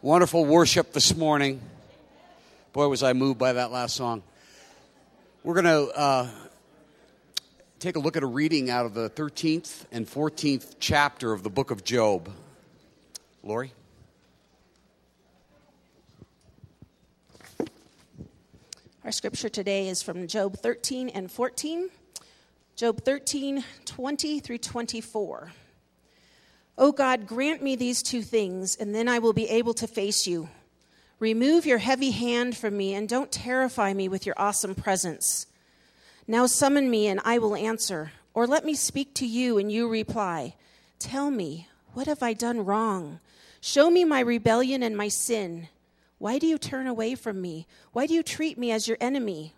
Wonderful worship this morning. Boy, was I moved by that last song. We're going to take a look at a reading out of the 13th and 14th chapter of the book of Job. Lori? Our scripture today is from Job 13 and 14. Job 13, 20 through 24. O God, grant me these two things, and then I will be able to face you. Remove your heavy hand from me, and don't terrify me with your awesome presence. Now summon me, and I will answer. Or let me speak to you, and you reply. Tell me, what have I done wrong? Show me my rebellion and my sin. Why do you turn away from me? Why do you treat me as your enemy?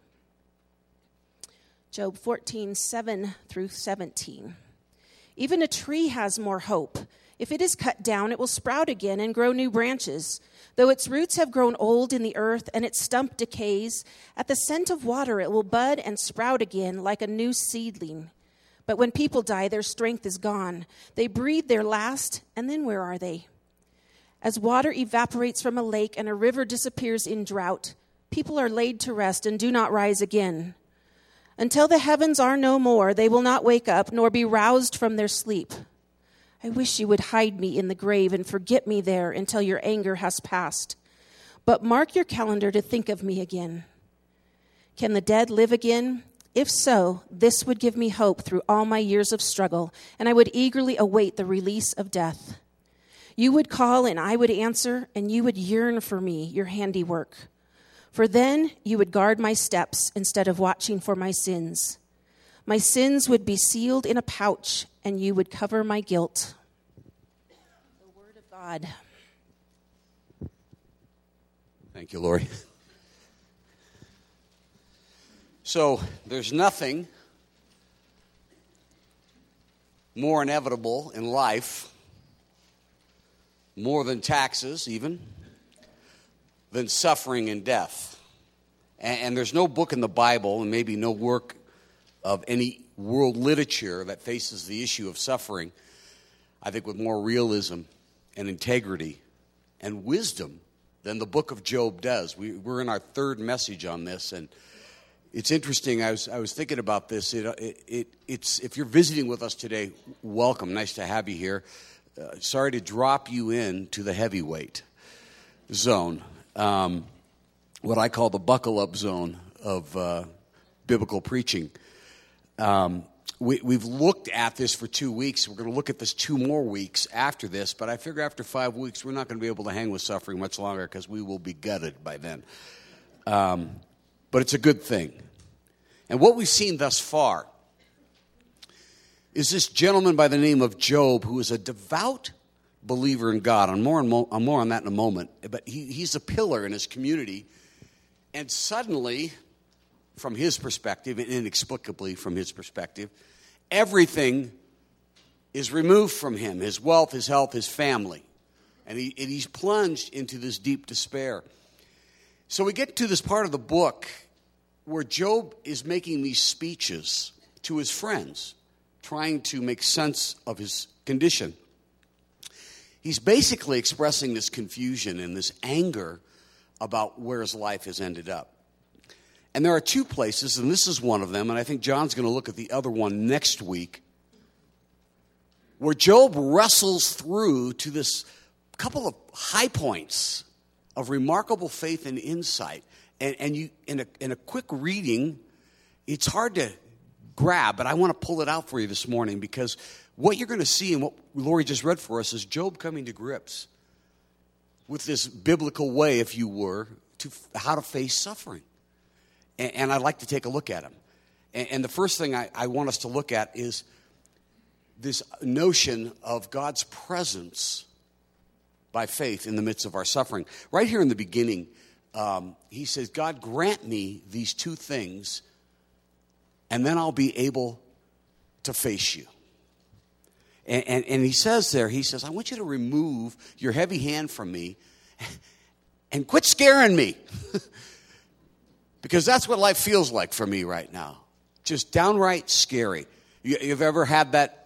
Job 14, 7 through 17. Even a tree has more hope. If it is cut down, it will sprout again and grow new branches. Though its roots have grown old in the earth and its stump decays, at the scent of water it will bud and sprout again like a new seedling. But when people die, their strength is gone. They breathe their last, and then where are they? As water evaporates from a lake and a river disappears in drought, people are laid to rest and do not rise again. Until the heavens are no more, they will not wake up, nor be roused from their sleep. I wish you would hide me in the grave and forget me there until your anger has passed. But mark your calendar to think of me again. Can the dead live again? If so, this would give me hope through all my years of struggle, and I would eagerly await the release of death. You would call, and I would answer, and you would yearn for me, your handiwork. For then you would guard my steps instead of watching for my sins. My sins would be sealed in a pouch, and you would cover my guilt. The word of God. Thank you, Lori. So, there's nothing more inevitable in life, more than taxes even, than suffering and death. And there's no book in the Bible, and maybe no work of any world literature that faces the issue of suffering, I think, with more realism and integrity and wisdom than the book of Job does. We're in our third message on this, and it's interesting. I was thinking about this. It's if you're visiting with us today, welcome. Nice to have you here. Sorry to drop you into the heavyweight zone. What I call the buckle-up zone of biblical preaching. We've looked at this for 2 weeks. We're going to look at this 2 more weeks after this, but I figure after 5 weeks, we're not going to be able to hang with suffering much longer because we will be gutted by then. But it's a good thing. And what we've seen thus far is this gentleman by the name of Job, who is a devout believer in God. I'm more on that in a moment. But he's a pillar in his community. And suddenly, from his perspective, and inexplicably from his perspective, everything is removed from him. His wealth, his health, his family. And he's plunged into this deep despair. So we get to this part of the book where Job is making these speeches to his friends, trying to make sense of his condition. He's basically expressing this confusion and this anger about where his life has ended up. And there are 2 places, and this is one of them, and I think John's going to look at the other one next week, where Job wrestles through to this couple of high points of remarkable faith and insight. And you, in a quick reading, it's hard to grab, but I want to pull it out for you this morning, because what you're going to see and what Lori just read for us is Job coming to grips with this biblical way, if you were, to how to face suffering. And I'd like to take a look at them. And the first thing I want us to look at is this notion of God's presence by faith in the midst of our suffering. Right here in the beginning, he says, God, grant me these 2 things, and then I'll be able to face you. And he says there, I want you to remove your heavy hand from me and quit scaring me. Because that's what life feels like for me right now. Just downright scary. You've ever had that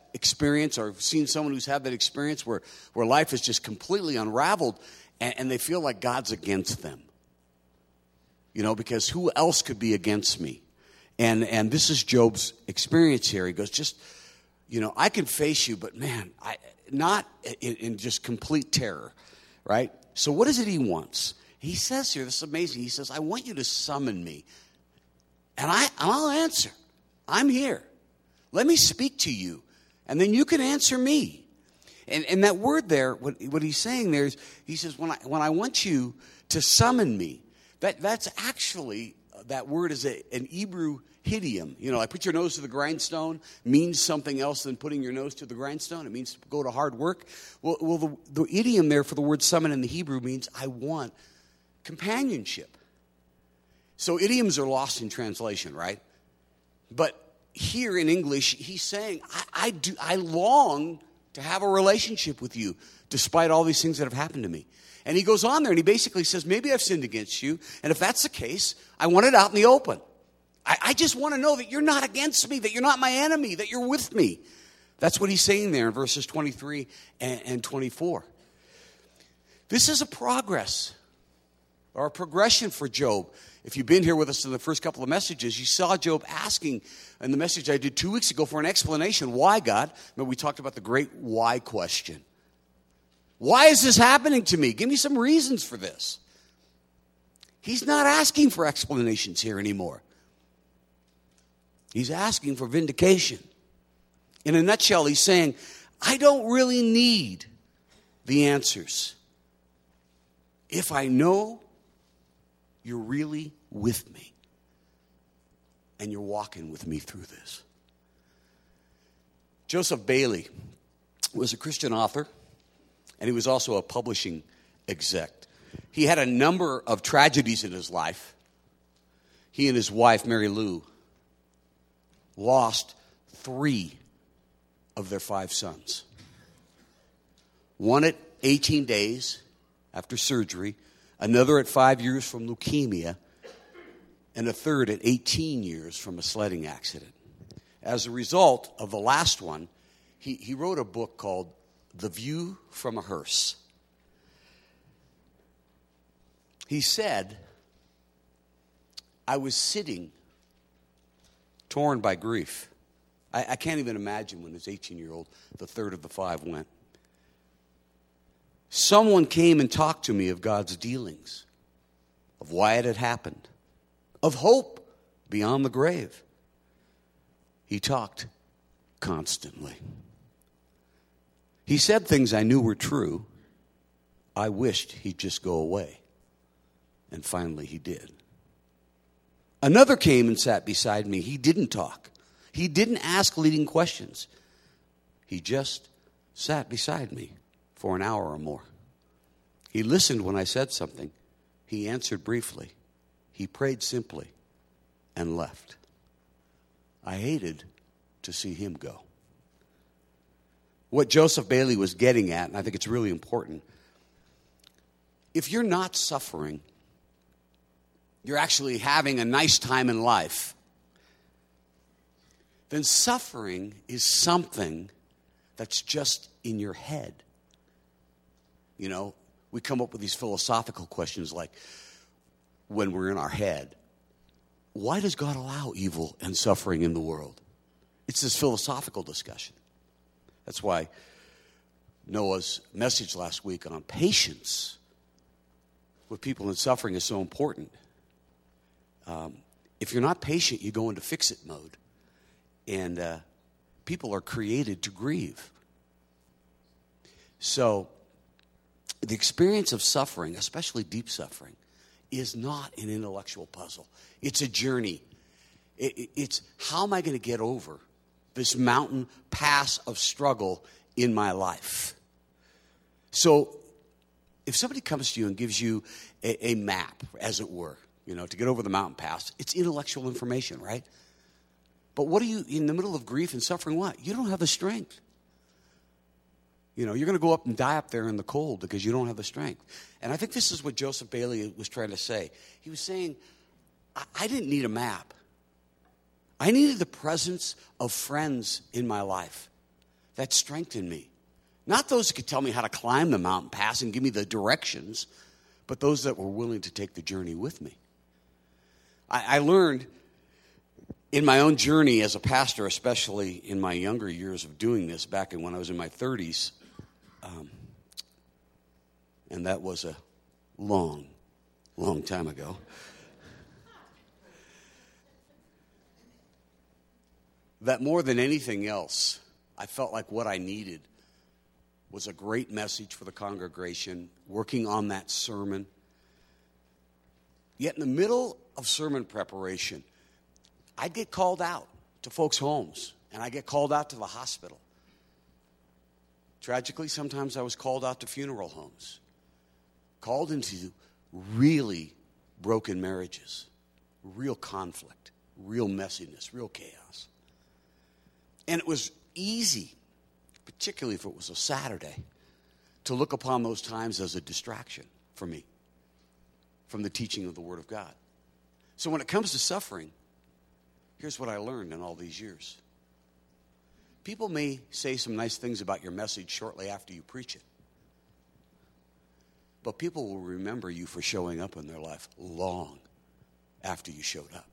experience or seen someone who's had that experience where life is just completely unraveled and they feel like God's against them? Because who else could be against me? And this is Job's experience here. He goes, I can face you, but man, not in just complete terror, right? So what is it he wants? He says here, this is amazing. He says, I want you to summon me, and I'll answer. I'm here. Let me speak to you, and then you can answer me. And that word there, what he's saying there is, he says, when I want you to summon me, that's actually, that word is an Hebrew idiom. Like put your nose to the grindstone means something else than putting your nose to the grindstone. It means go to hard work. Well, the idiom there for the word summon in the Hebrew means I want companionship. So idioms are lost in translation, right? But here in English, he's saying, I long to have a relationship with you despite all these things that have happened to me. And he goes on there and he basically says, maybe I've sinned against you. And if that's the case, I want it out in the open. I just want to know that you're not against me, that you're not my enemy, that you're with me. That's what he's saying there in verses 23 and 24. This is a progress or a progression for Job. If you've been here with us in the first couple of messages, you saw Job asking in the message I did 2 weeks ago for an explanation. Why, God? Remember, we talked about the great why question. Why is this happening to me? Give me some reasons for this. He's not asking for explanations here anymore. He's asking for vindication. In a nutshell, he's saying, I don't really need the answers if I know you're really with me and you're walking with me through this. Joseph Bailey was a Christian author, and he was also a publishing exec. He had a number of tragedies in his life. He and his wife, Mary Lou, lost 3 of their 5 sons. One at 18 days after surgery, another at 5 years from leukemia, and a third at 18 years from a sledding accident. As a result of the last one, he wrote a book called The View from a Hearse. He said, I was sitting torn by grief. I can't even imagine when his 18-year-old, the third of the 5 went. Someone came and talked to me of God's dealings, of why it had happened, of hope beyond the grave. He talked constantly. He said things I knew were true. I wished he'd just go away. And finally he did. Another came and sat beside me. He didn't talk. He didn't ask leading questions. He just sat beside me for an hour or more. He listened when I said something. He answered briefly. He prayed simply and left. I hated to see him go. What Joseph Bailey was getting at, and I think it's really important, if you're not suffering, you're actually having a nice time in life, then suffering is something that's just in your head. You know, we come up with these philosophical questions like, when we're in our head, why does God allow evil and suffering in the world? It's this philosophical discussion. That's why Noah's message last week on patience with people in suffering is so important. If you're not patient, you go into fix-it mode. And people are created to grieve. So the experience of suffering, especially deep suffering, is not an intellectual puzzle. It's a journey. It's how am I going to get over this mountain pass of struggle in my life? So if somebody comes to you and gives you a map, as it were, you know, to get over the mountain pass, it's intellectual information, right? But what do you, in the middle of grief and suffering, what? You don't have the strength. You know, you're going to go up and die up there in the cold because you don't have the strength. And I think this is what Joseph Bailey was trying to say. He was saying, I didn't need a map. I needed the presence of friends in my life that strengthened me. Not those who could tell me how to climb the mountain pass and give me the directions, but those that were willing to take the journey with me. I learned in my own journey as a pastor, especially in my younger years of doing this, back when I was in my 30s, and that was a long, long time ago. That more than anything else, I felt like what I needed was a great message for the congregation, working on that sermon. Yet in the middle of sermon preparation, I'd get called out to folks' homes, and I'd get called out to the hospital. Tragically, sometimes I was called out to funeral homes, called into really broken marriages, real conflict, real messiness, real chaos. And it was easy, particularly if it was a Saturday, to look upon those times as a distraction for me from the teaching of the Word of God. So when it comes to suffering, here's what I learned in all these years. People may say some nice things about your message shortly after you preach it, but people will remember you for showing up in their life long after you showed up.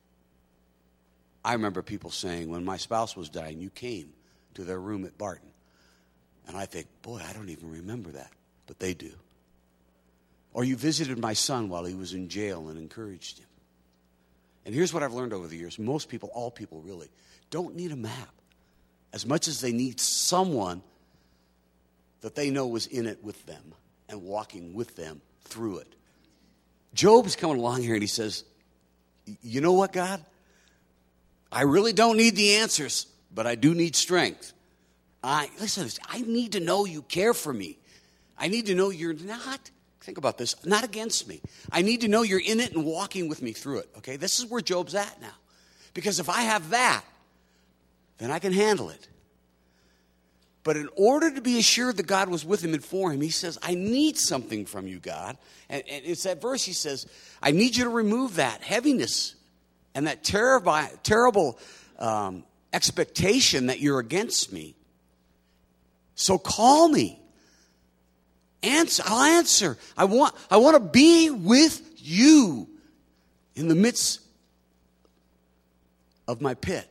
I remember people saying, when my spouse was dying, you came to their room at Barton. And I think, boy, I don't even remember that, but they do. Or you visited my son while he was in jail and encouraged him. And here's what I've learned over the years. Most people, all people really, don't need a map as much as they need someone that they know was in it with them and walking with them through it. Job is coming along here and he says, you know what, God? I really don't need the answers, but I do need strength. Listen, I need to know you care for me. I need to know you're not, think about this, not against me. I need to know you're in it and walking with me through it, okay? This is where Job's at now. Because if I have that, then I can handle it. But in order to be assured that God was with him and for him, he says, I need something from you, God. And it's that verse he says, I need you to remove that heaviness and that terrible expectation that you're against me. So call me. I'll answer. I want to be with you in the midst of my pit.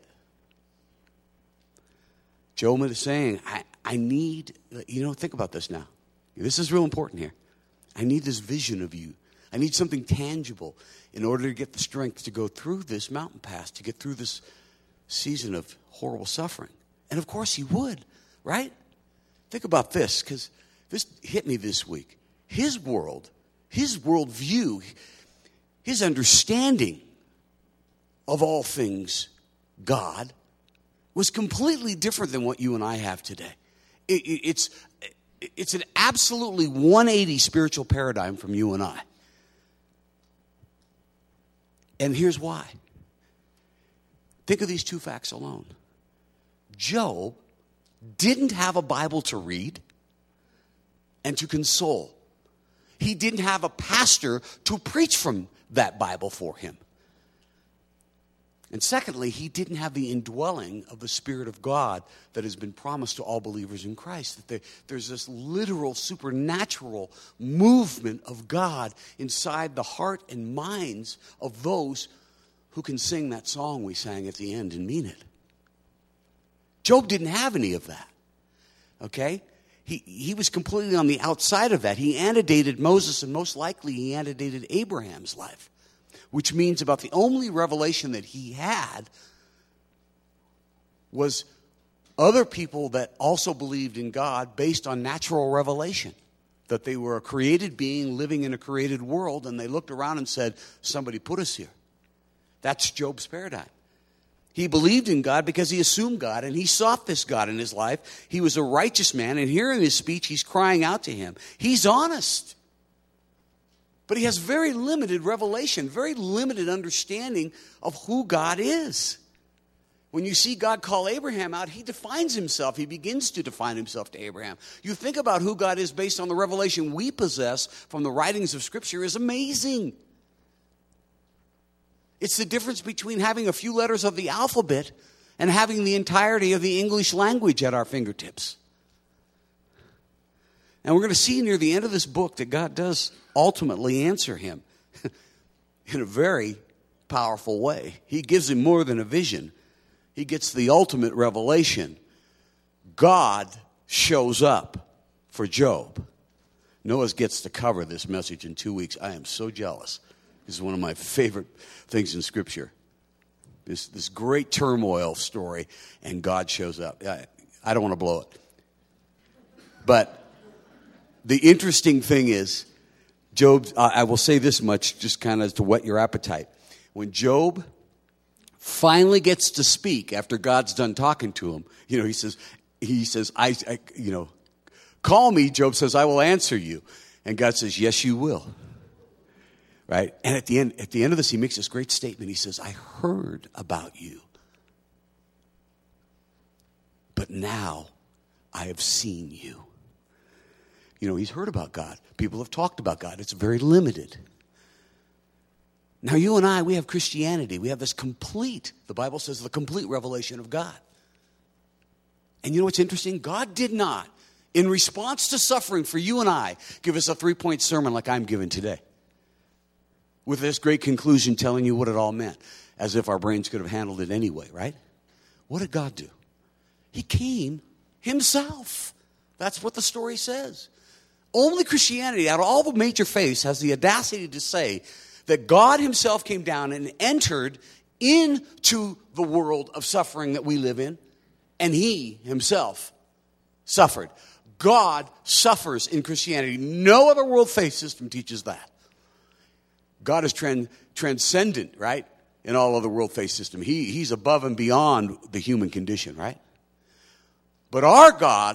Job is saying, I need, think about this now. This is real important here. I need this vision of you. I need something tangible in order to get the strength to go through this mountain pass, to get through this season of horrible suffering. And of course he would, right? Think about this, because this hit me this week. His world, his worldview, his understanding of all things God was completely different than what you and I have today. It's an absolutely 180 spiritual paradigm from you and I. And here's why. Think of these two facts alone. Job didn't have a Bible to read and to console. He didn't have a pastor to preach from that Bible for him. And secondly, he didn't have the indwelling of the Spirit of God that has been promised to all believers in Christ. That there's this literal, supernatural movement of God inside the heart and minds of those who can sing that song we sang at the end and mean it. Job didn't have any of that, okay? He was completely on the outside of that. He antedated Moses, and most likely he antedated Abraham's life, which means about the only revelation that he had was other people that also believed in God based on natural revelation, that they were a created being living in a created world, and they looked around and said, somebody put us here. That's Job's paradigm. He believed in God because he assumed God, and he sought this God in his life. He was a righteous man, and here in his speech, he's crying out to him. He's honest. But he has very limited revelation, very limited understanding of who God is. When you see God call Abraham out, he defines himself. He begins to define himself to Abraham. You think about who God is based on the revelation we possess from the writings of Scripture is amazing. It's the difference between having a few letters of the alphabet and having the entirety of the English language at our fingertips. And we're going to see near the end of this book that God does ultimately answer him in a very powerful way. He gives him more than a vision. He gets the ultimate revelation. God shows up for Job. Noah gets to cover this message in 2 weeks. I am so jealous. This is one of my favorite things in Scripture. This great turmoil story, and God shows up. I don't want to blow it. But the interesting thing is, Job, I will say this much just kind of to whet your appetite. When Job finally gets to speak after God's done talking to him, he says, call me. Job says, I will answer you. And God says, yes, you will. Right? And at the end of this, he makes this great statement. He says, I heard about you, but now I have seen you. He's heard about God. People have talked about God. It's very limited. Now, you and I, we have Christianity. We have this the Bible says, the complete revelation of God. And you know what's interesting? God did not, in response to suffering for you and I, give us a 3-point sermon like I'm giving today, with this great conclusion telling you what it all meant, as if our brains could have handled it anyway, right? What did God do? He came himself. That's what the story says. Only Christianity, out of all the major faiths, has the audacity to say that God himself came down and entered into the world of suffering that we live in, and he himself suffered. God suffers in Christianity. No other world faith system teaches that. God is transcendent, right, in all other world faith system. He's above and beyond the human condition, right? But our God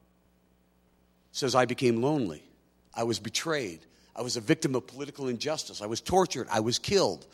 says, I became lonely. I was betrayed. I was a victim of political injustice. I was tortured. I was killed.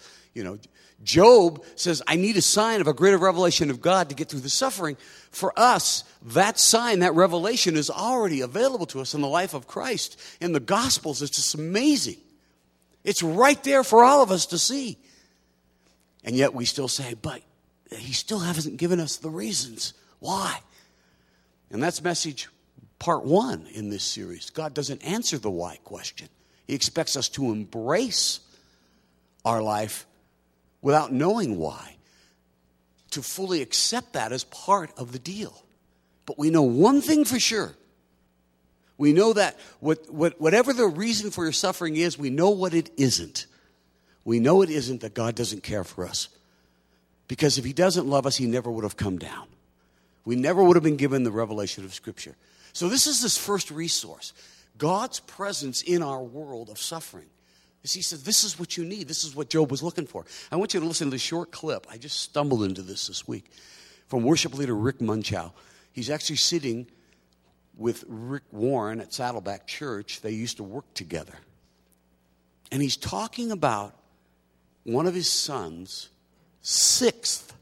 Job says, I need a sign of a greater revelation of God to get through the suffering. For us, that sign, that revelation is already available to us in the life of Christ. In the Gospels, it's just amazing. It's right there for all of us to see. And yet we still say, but he still hasn't given us the reasons. Why? And that's message part 1 in this series. God doesn't answer the why question. He expects us to embrace our life without knowing why, to fully accept that as part of the deal. But we know one thing for sure. We know that whatever the reason for your suffering is, we know what it isn't. We know it isn't that God doesn't care for us. Because if he doesn't love us, he never would have come down. We never would have been given the revelation of Scripture. So this is this first resource, God's presence in our world of suffering. He says, this is what you need. This is what Job was looking for. I want you to listen to this short clip. I just stumbled into this week from worship leader Rick Munchow. He's actually sitting with Rick Warren at Saddleback Church. They used to work together. And he's talking about one of his sons' 6th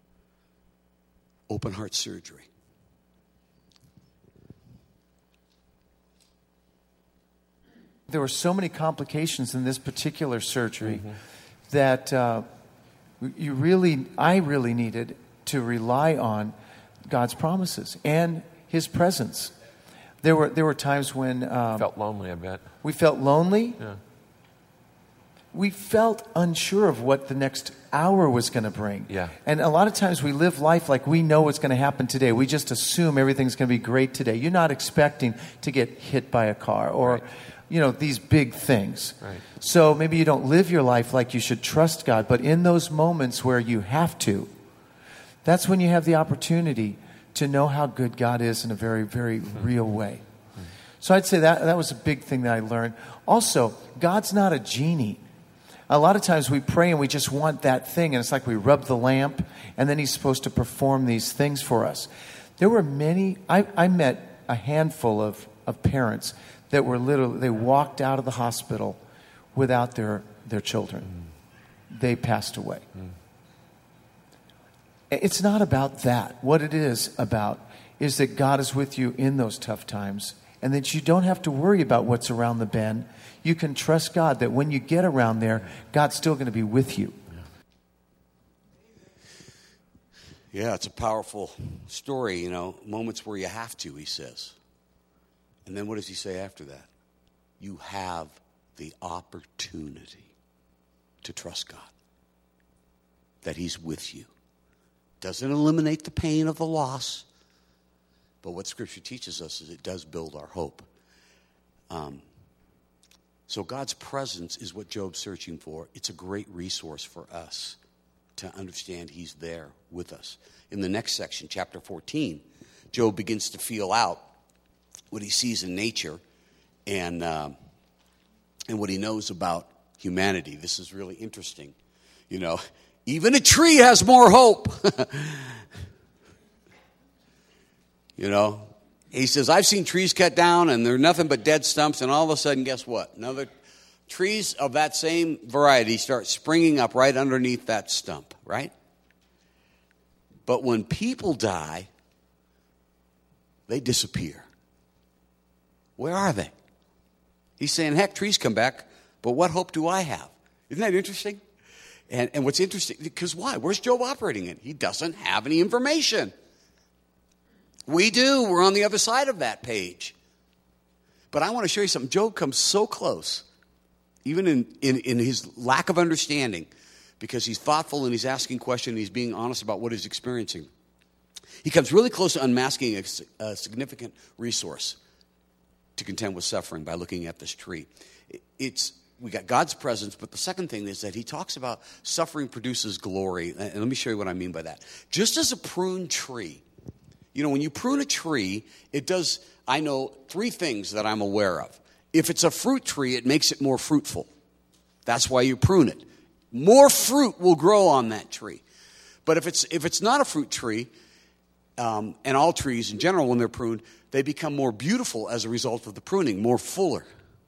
open heart surgery. There were so many complications in this particular surgery that I really needed to rely on God's promises and his presence. There were times when felt lonely, I bet. We felt lonely. Yeah. We felt unsure of what the next hour was going to bring. Yeah. And a lot of times we live life like we know what's going to happen today. We just assume everything's going to be great today. You're not expecting to get hit by a car or, these big things. Right. So maybe you don't live your life like you should trust God. But in those moments where you have to, that's when you have the opportunity to know how good God is in a very, very real way. So I'd say that was a big thing that I learned. Also, God's not a genie. A lot of times we pray and we just want that thing, and it's like we rub the lamp, and then he's supposed to perform these things for us. There were many, I met a handful of parents that were literally, they walked out of the hospital without their children. They passed away. It's not about that. What it is about is that God is with you in those tough times, and that you don't have to worry about what's around the bend. You can trust God that when you get around there, God's still going to be with you. Yeah, it's a powerful story, moments where you have to, he says. And then what does he say after that? You have the opportunity to trust God, that he's with you. Doesn't eliminate the pain of the loss, but what Scripture teaches us is it does build our hope. So God's presence is what Job's searching for. It's a great resource for us to understand he's there with us. In the next section, chapter 14, Job begins to feel out what he sees in nature and what he knows about humanity. This is really interesting. Even a tree has more hope. He says, I've seen trees cut down and they're nothing but dead stumps, and all of a sudden, guess what? Another trees of that same variety start springing up right underneath that stump, right? But when people die, they disappear. Where are they? He's saying, heck, trees come back, but what hope do I have? Isn't that interesting? And what's interesting, because why? Where's Job operating in? He doesn't have any information. We do. We're on the other side of that page. But I want to show you something. Job comes so close, even in his lack of understanding, because he's thoughtful and he's asking questions and he's being honest about what he's experiencing. He comes really close to unmasking a significant resource to contend with suffering by looking at this tree. We got God's presence, but the second thing is that he talks about suffering produces glory. And let me show you what I mean by that. Just as a pruned tree, when you prune a tree, it does, I know, three things that I'm aware of. If it's a fruit tree, it makes it more fruitful. That's why you prune it. More fruit will grow on that tree. But if it's not a fruit tree, and all trees in general, when they're pruned, they become more beautiful as a result of the pruning, more fuller.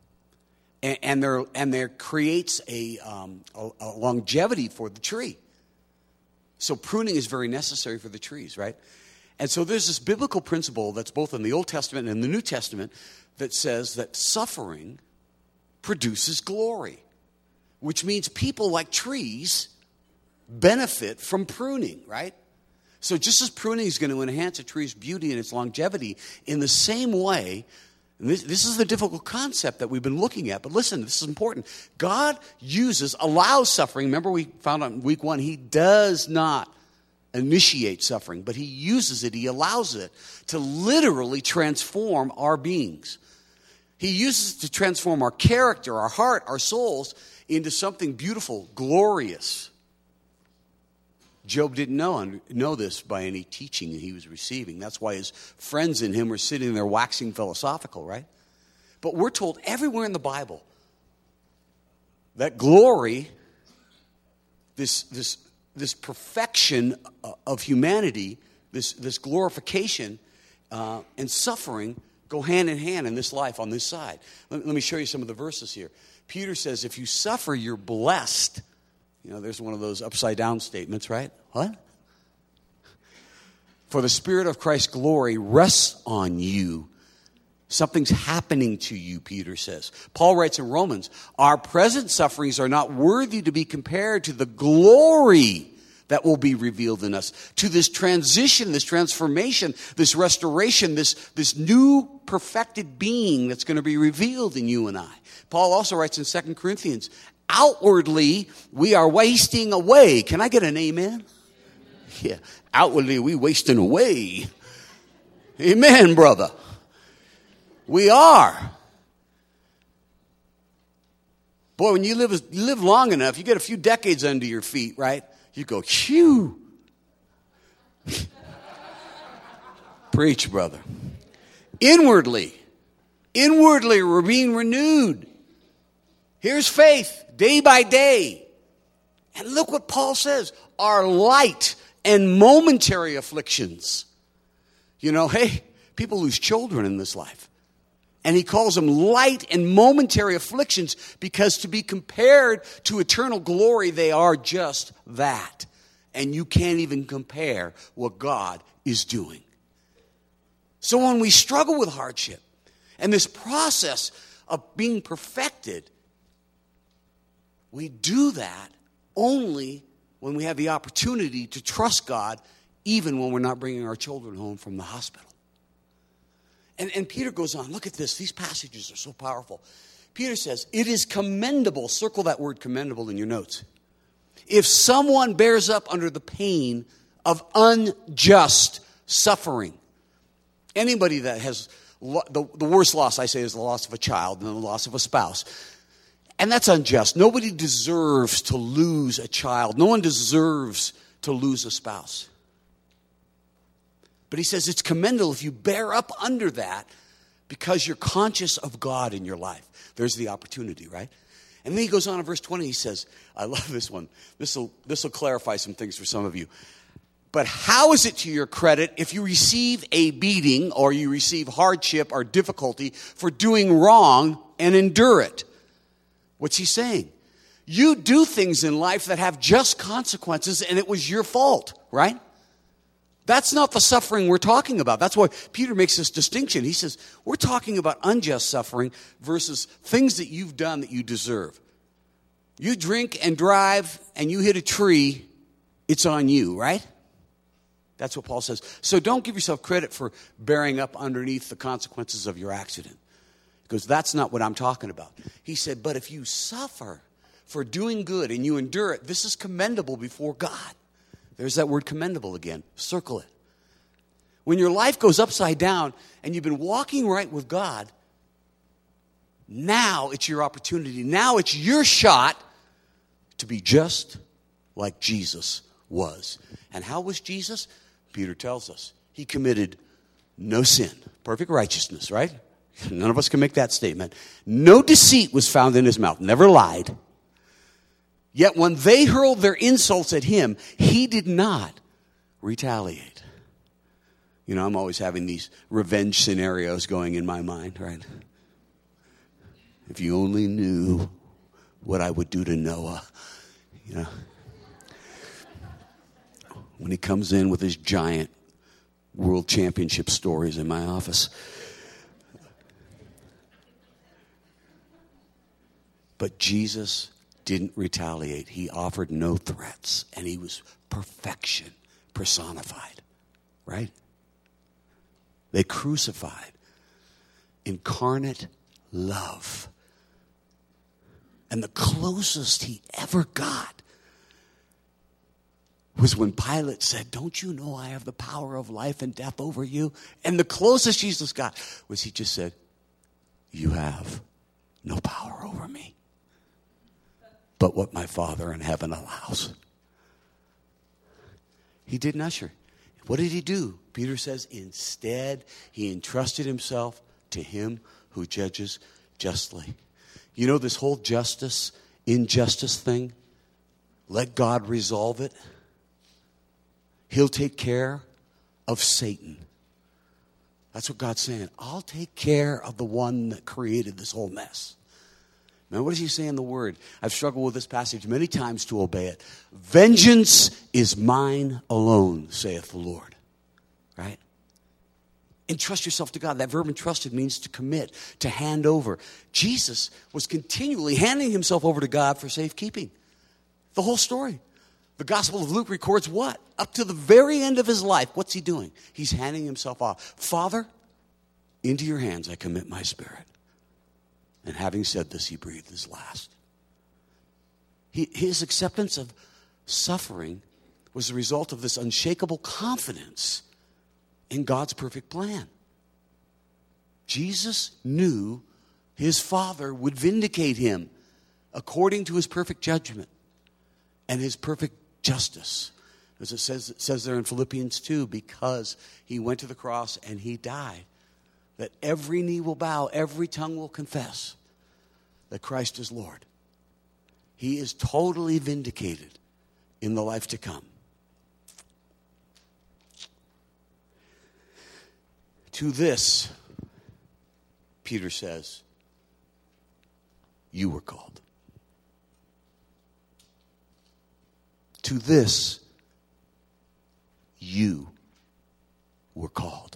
And there creates a longevity for the tree. So pruning is very necessary for the trees, right? And so there's this biblical principle that's both in the Old Testament and the New Testament that says that suffering produces glory, which means people like trees benefit from pruning, right? So just as pruning is going to enhance a tree's beauty and its longevity, in the same way, and this is the difficult concept that we've been looking at, but listen, this is important. God allows suffering. Remember we found out in week 1, he does not initiate suffering, but he uses it, he allows it to literally transform our beings. He uses it to transform our character, our heart, our souls into something beautiful, glorious. Job didn't know this by any teaching that he was receiving. That's why his friends in him were sitting there waxing philosophical, right? But we're told everywhere in the Bible that glory, this perfection of humanity, this glorification and suffering go hand in hand in this life on this side. Let me show you some of the verses here. Peter says, if you suffer, you're blessed. There's one of those upside down statements, right? What? For the Spirit of Christ's glory rests on you. Something's happening to you, Peter says. Paul writes in Romans, our present sufferings are not worthy to be compared to the glory that will be revealed in us. To this transition, this transformation, this restoration, this new perfected being that's going to be revealed in you and I. Paul also writes in 2 Corinthians, outwardly, we are wasting away. Can I get an amen? Yeah. Outwardly, we wasting away. Amen, brother. We are. Boy, when you live long enough, you get a few decades under your feet, right? You go, phew. Preach, brother. Inwardly, we're being renewed. Here's faith, day by day. And look what Paul says, our light and momentary afflictions. Hey, people lose children in this life. And he calls them light and momentary afflictions because to be compared to eternal glory, they are just that. And you can't even compare what God is doing. So when we struggle with hardship and this process of being perfected, we do that only when we have the opportunity to trust God even when we're not bringing our children home from the hospital. And Peter goes on, look at this. These passages are so powerful. Peter says, it is commendable, circle that word commendable in your notes, if someone bears up under the pain of unjust suffering. Anybody that has, the worst loss I say is the loss of a child and the loss of a spouse. And that's unjust. Nobody deserves to lose a child. No one deserves to lose a spouse. But he says it's commendable if you bear up under that because you're conscious of God in your life. There's the opportunity, right? And then he goes on in verse 20, he says, I love this one. This will clarify some things for some of you. But how is it to your credit if you receive a beating or you receive hardship or difficulty for doing wrong and endure it? What's he saying? You do things in life that have just consequences and it was your fault, right? That's not the suffering we're talking about. That's why Peter makes this distinction. He says, we're talking about unjust suffering versus things that you've done that you deserve. You drink and drive and you hit a tree, it's on you, right? That's what Paul says. So don't give yourself credit for bearing up underneath the consequences of your accident. Because that's not what I'm talking about. He said, but if you suffer for doing good and you endure it, this is commendable before God. There's that word commendable again. Circle it. When your life goes upside down and you've been walking right with God, now it's your opportunity. Now it's your shot to be just like Jesus was. And how was Jesus? Peter tells us. He committed no sin. Perfect righteousness, right? None of us can make that statement. No deceit was found in his mouth. Never lied. Yet when they hurled their insults at him, he did not retaliate. You know, I'm always having these revenge scenarios going in my mind, right? If you only knew what I would do to Noah, you know. When he comes in with his giant world championship stories in my office. But Jesus didn't retaliate. He offered no threats. And he was perfection personified. Right? They crucified incarnate love. And the closest he ever got was when Pilate said, don't you know I have the power of life and death over you? And the closest Jesus got was he just said, you have no power over me, but what my Father in heaven allows. He didn't usher. What did he do? Peter says, instead, he entrusted himself to him who judges justly. You know this whole justice, injustice thing? Let God resolve it. He'll take care of Satan. That's what God's saying. I'll take care of the one that created this whole mess. Now, what does he say in the Word? I've struggled with this passage many times to obey it. Vengeance is mine alone, saith the Lord. Right? Entrust yourself to God. That verb entrusted means to commit, to hand over. Jesus was continually handing himself over to God for safekeeping. The whole story. The Gospel of Luke records what? Up to the very end of his life, what's he doing? He's handing himself off. Father, into your hands I commit my spirit. And having said this, he breathed his last. His acceptance of suffering was the result of this unshakable confidence in God's perfect plan. Jesus knew his Father would vindicate him according to his perfect judgment and his perfect justice. As it says there in Philippians 2, because he went to the cross and he died, that every knee will bow, every tongue will confess that Christ is Lord. He is totally vindicated in the life to come. To this, Peter says, you were called. To this, you were called.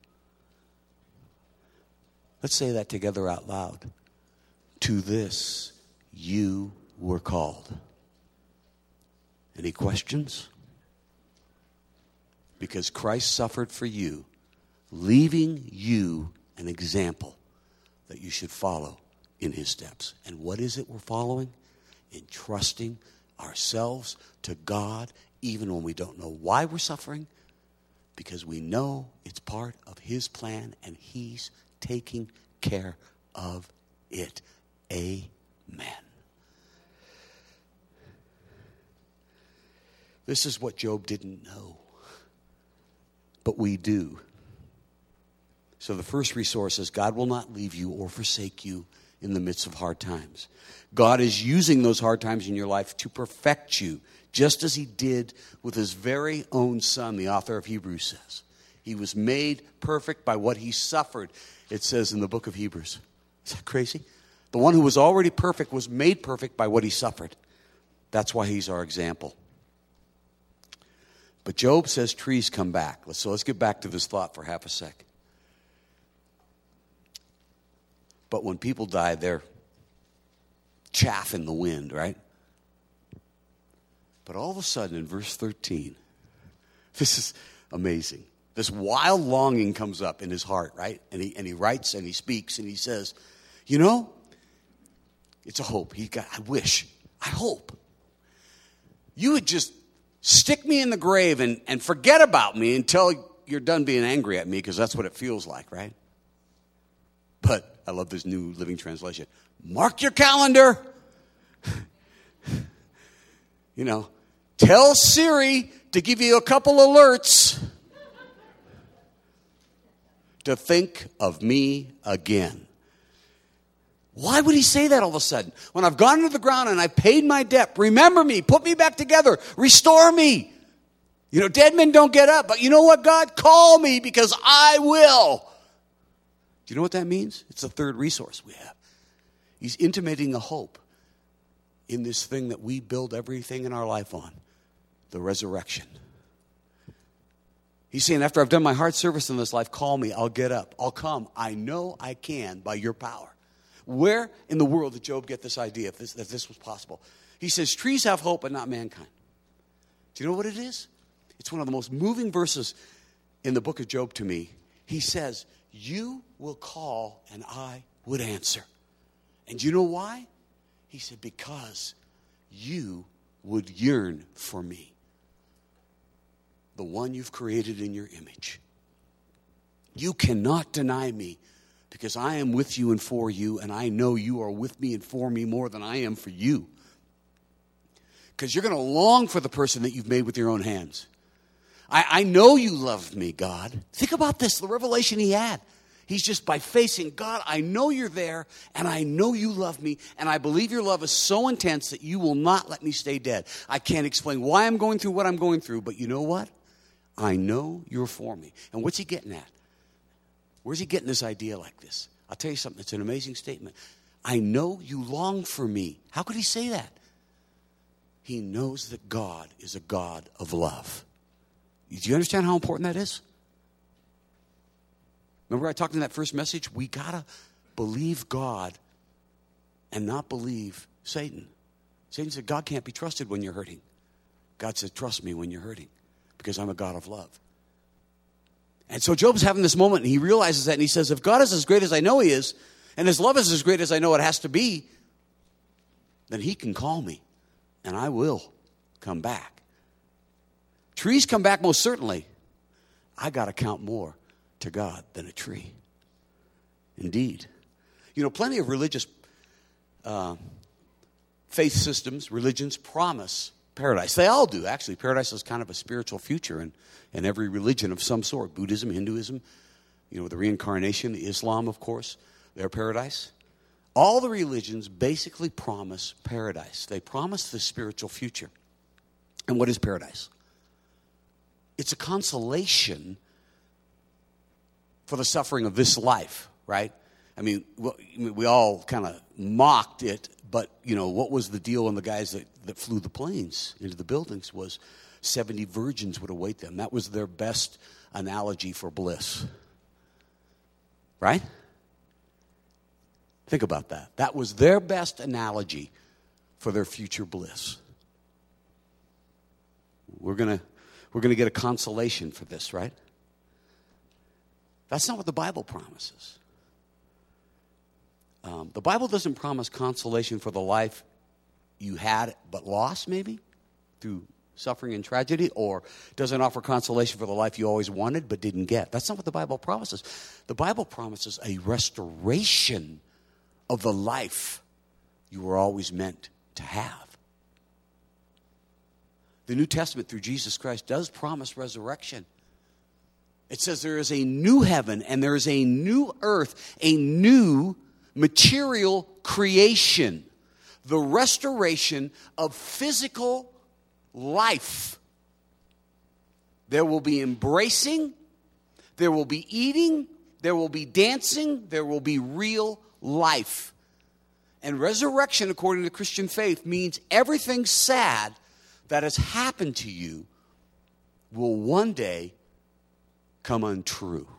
Let's say that together out loud. To this, you were called. Any questions? because Christ suffered for you, leaving you an example that you should follow in his steps. And what is it we're following? Entrusting ourselves to God even when we don't know why we're suffering, because we know it's part of his plan and he's taking care of it. Amen. This is what Job didn't know, but we do. So the first resource is God will not leave you or forsake you in the midst of hard times. God is using those hard times in your life to perfect you, just as he did with his very own son, the author of Hebrews says. He was made perfect by what he suffered, it says in the book of Hebrews. Is that crazy? The one who was already perfect was made perfect by what he suffered. That's why he's our example. But Job says trees come back. So let's get back to this thought for half a sec. But when people die, they're chaff in the wind, right? But all of a sudden, in verse 13, this is amazing. This wild longing comes up in his heart, right? And he writes and he speaks and he says, you know, it's a hope. I hope you would just stick me in the grave and forget about me until you're done being angry at me, because that's what it feels like, right? But I love this New Living Translation. Mark your calendar. You know, tell Siri to give you a couple alerts to think of me again. Why would he say that all of a sudden? When I've gone into the ground and I paid my debt, remember me, put me back together, restore me. You know, dead men don't get up, but you know what, God? Call me because I will. Do you know what that means? It's the third resource we have. He's intimating a hope in this thing that we build everything in our life on, the resurrection. He's saying, after I've done my hard service in this life, call me, I'll get up, I'll come. I know I can by your power. Where in the world did Job get this idea that this was possible? He says, trees have hope, but not mankind. Do you know what it is? It's one of the most moving verses in the book of Job to me. He says, you will call and I would answer. And do you know why? He said, because you would yearn for me, the one you've created in your image. You cannot deny me, because I am with you and for you, and I know you are with me and for me more than I am for you. Because you're going to long for the person that you've made with your own hands. I know you love me, God. Think about this, the revelation he had. He's just by facing, God, I know you're there, and I know you love me, and I believe your love is so intense that you will not let me stay dead. I can't explain why I'm going through what I'm going through, but you know what? I know you're for me. And what's he getting at? Where's he getting this idea like this? I'll tell you something. It's an amazing statement. I know you long for me. How could he say that? He knows that God is a God of love. Do you understand how important that is? Remember I talked in that first message? We got to believe God and not believe Satan. Satan said, God can't be trusted when you're hurting. God said, trust me when you're hurting, because I'm a God of love. And so Job's having this moment, and he realizes that, and he says, if God is as great as I know he is, and his love is as great as I know it has to be, then he can call me, and I will come back. Trees come back most certainly. I got to count more to God than a tree. Indeed. You know, plenty of religious faith systems, religions promise paradise. They all do, actually. Paradise is kind of a spiritual future in every religion of some sort. Buddhism, Hinduism, you know, the reincarnation, Islam, of course, their paradise. All the religions basically promise paradise. They promise the spiritual future. And what is paradise? It's a consolation for the suffering of this life, right? I mean, we all kind of mocked it, but, you know, what was the deal on the guys that flew the planes into the buildings was 70 virgins would await them. That was their best analogy for bliss, right? Think about that. That was their best analogy for their future bliss. We're going we're going to get a consolation for this, right? That's not what the Bible promises. The Bible doesn't promise consolation for the life you had but lost, maybe, through suffering and tragedy, or doesn't offer consolation for the life you always wanted but didn't get. That's not what the Bible promises. The Bible promises a restoration of the life you were always meant to have. The New Testament, through Jesus Christ, does promise resurrection. It says there is a new heaven and there is a new earth, a new material creation, the restoration of physical life. There will be embracing, there will be eating, there will be dancing, there will be real life. And resurrection, according to Christian faith, means everything sad that has happened to you will one day come untrue.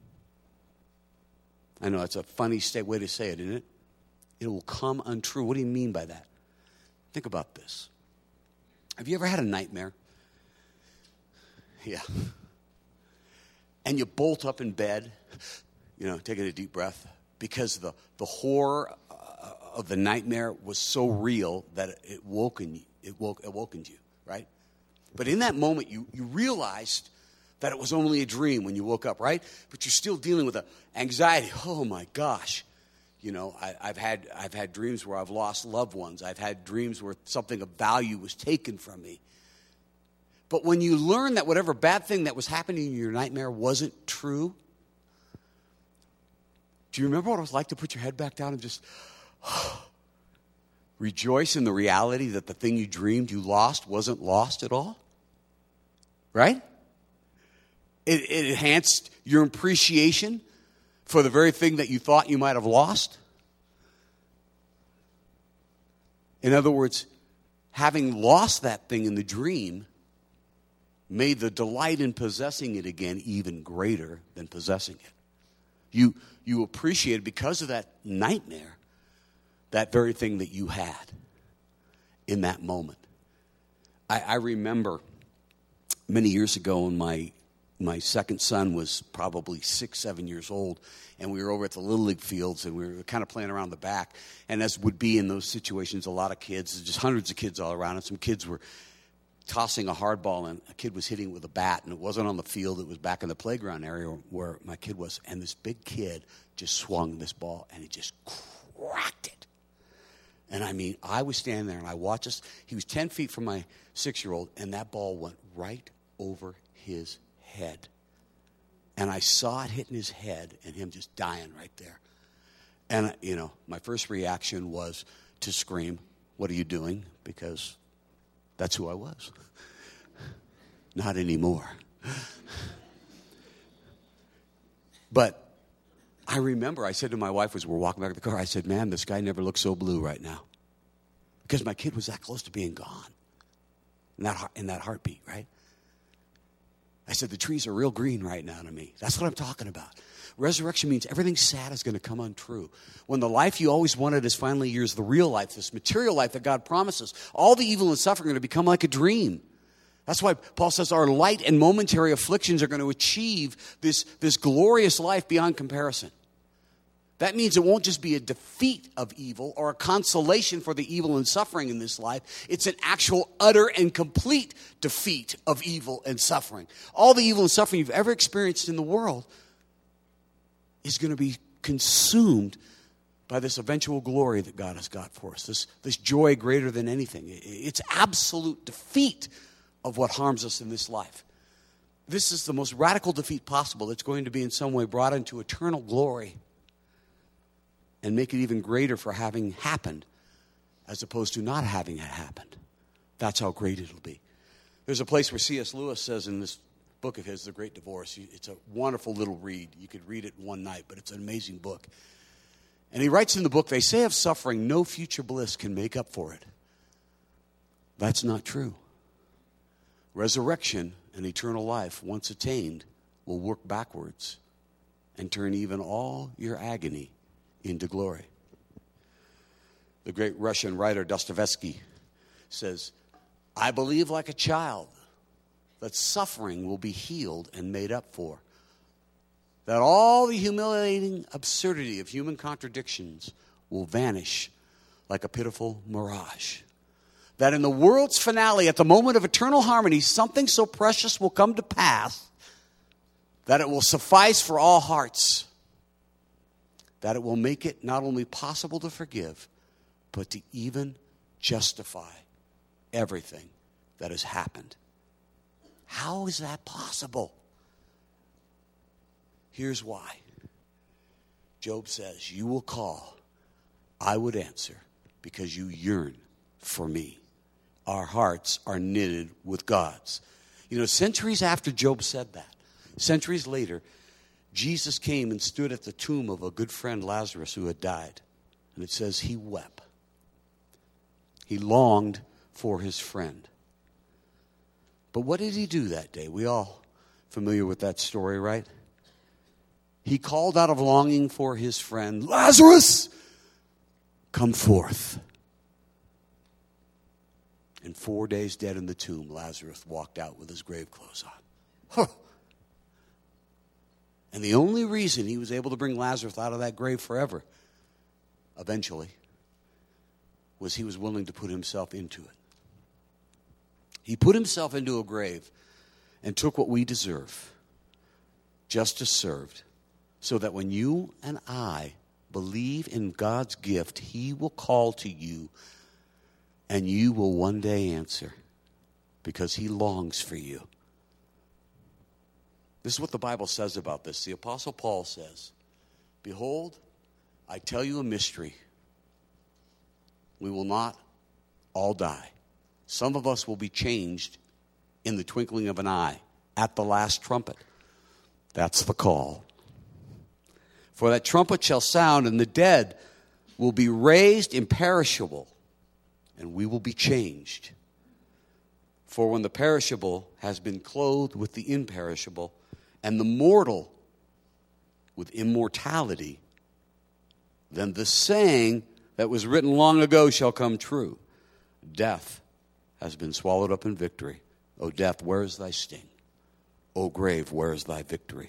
I know it's a funny way to say it, isn't it? It will come untrue. What do you mean by that? Think about this. Have you ever had a nightmare? Yeah. And you bolt up in bed, taking a deep breath, because the horror of the nightmare was so real that it awoken you, right? But in that moment, you realized that it was only a dream when you woke up, right? But you're still dealing with the anxiety. Oh my gosh. I've had dreams where I've lost loved ones. I've had dreams where something of value was taken from me. But when you learn that whatever bad thing that was happening in your nightmare wasn't true, do you remember what it was like to put your head back down and just rejoice in the reality that the thing you dreamed you lost wasn't lost at all? Right? It enhanced your appreciation for the very thing that you thought you might have lost. In other words, having lost that thing in the dream made the delight in possessing it again even greater than possessing it. You appreciated, because of that nightmare, that very thing that you had in that moment. I remember many years ago when my second son was probably 6, 7 years old, and we were over at the Little League fields, and we were kind of playing around the back. And as would be in those situations, a lot of kids, just hundreds of kids all around, and some kids were tossing a hard ball, and a kid was hitting it with a bat, and it wasn't on the field, it was back in the playground area where my kid was, and this big kid just swung this ball, and he just cracked it. And I mean, I was standing there, and I watched this. He was 10 feet from my 6-year-old, and that ball went right over his head. And I saw it hitting his head and him just dying right there. And, my first reaction was to scream, "What are you doing?" Because that's who I was. Not anymore. But I remember I said to my wife as we're walking back to the car, I said, "Man, the sky never looks so blue right now." Because my kid was that close to being gone. In that heartbeat, right? I said, the trees are real green right now to me. That's what I'm talking about. Resurrection means everything sad is going to come untrue. When the life you always wanted is finally yours, the real life, this material life that God promises, all the evil and suffering are going to become like a dream. That's why Paul says our light and momentary afflictions are going to achieve this glorious life beyond comparison. That means it won't just be a defeat of evil or a consolation for the evil and suffering in this life. It's an actual utter and complete defeat of evil and suffering. All the evil and suffering you've ever experienced in the world is going to be consumed by this eventual glory that God has got for us, this joy greater than anything. It's absolute defeat of what harms us in this life. This is the most radical defeat possible. It's going to be in some way brought into eternal glory and make it even greater for having happened as opposed to not having it happened. That's how great it'll be. There's a place where C.S. Lewis says in this book of his, The Great Divorce, it's a wonderful little read. You could read it in one night, but it's an amazing book. And he writes in the book, they say of suffering, no future bliss can make up for it. That's not true. Resurrection and eternal life, once attained, will work backwards and turn even all your agony into glory. The great Russian writer Dostoevsky says, I believe like a child that suffering will be healed and made up for. That all the humiliating absurdity of human contradictions will vanish like a pitiful mirage. That in the world's finale, at the moment of eternal harmony, something so precious will come to pass that it will suffice for all hearts. That it will make it not only possible to forgive, but to even justify everything that has happened. How is that possible? Here's why. Job says, you will call, I would answer, because you yearn for me. Our hearts are knitted with God's. You know, centuries after Job said that, centuries later, Jesus came and stood at the tomb of a good friend, Lazarus, who had died. And it says he wept. He longed for his friend. But what did he do that day? We all familiar with that story, right? He called out of longing for his friend, Lazarus, come forth. And 4 days dead in the tomb, Lazarus walked out with his grave clothes on. Huh. And the only reason he was able to bring Lazarus out of that grave forever, eventually, was he was willing to put himself into it. He put himself into a grave and took what we deserve, justice served, so that when you and I believe in God's gift, he will call to you and you will one day answer because he longs for you. This is what the Bible says about this. The Apostle Paul says, behold, I tell you a mystery. We will not all die. Some of us will be changed in the twinkling of an eye at the last trumpet. That's the call. For that trumpet shall sound, and the dead will be raised imperishable, and we will be changed. For when the perishable has been clothed with the imperishable, and the mortal with immortality, then the saying that was written long ago shall come true. Death has been swallowed up in victory. O death, where is thy sting? O grave, where is thy victory?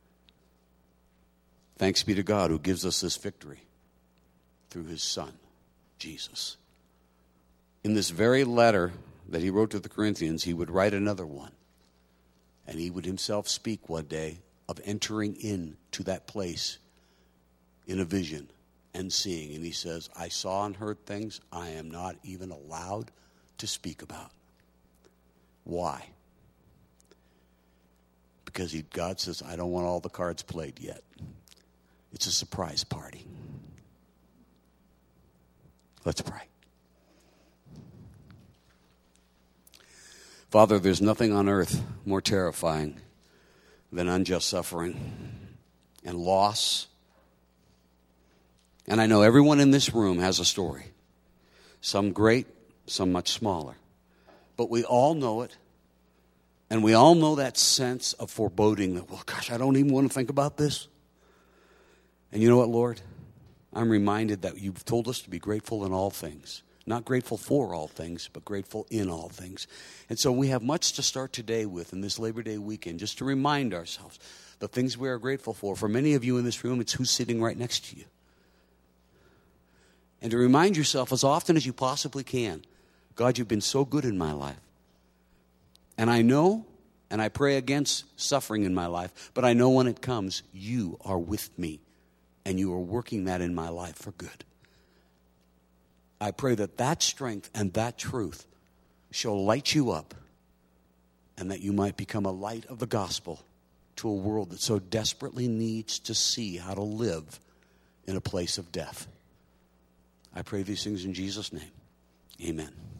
Thanks be to God who gives us this victory through his Son, Jesus. In this very letter that he wrote to the Corinthians, he would write another one. And he would himself speak one day of entering into that place in a vision and seeing. And he says, I saw and heard things I am not even allowed to speak about. Why? Because God says, I don't want all the cards played yet. It's a surprise party. Let's pray. Father, there's nothing on earth more terrifying than unjust suffering and loss. And I know everyone in this room has a story. Some great, some much smaller. But we all know it. And we all know that sense of foreboding that, well, gosh, I don't even want to think about this. And you know what, Lord? I'm reminded that you've told us to be grateful in all things. Not grateful for all things, but grateful in all things. And so we have much to start today with in this Labor Day weekend, just to remind ourselves the things we are grateful for. For many of you in this room, it's who's sitting right next to you. And to remind yourself as often as you possibly can, God, you've been so good in my life. And I know, and I pray against suffering in my life, but I know when it comes, you are with me. And you are working that in my life for good. I pray that that strength and that truth shall light you up and that you might become a light of the gospel to a world that so desperately needs to see how to live in a place of death. I pray these things in Jesus' name. Amen.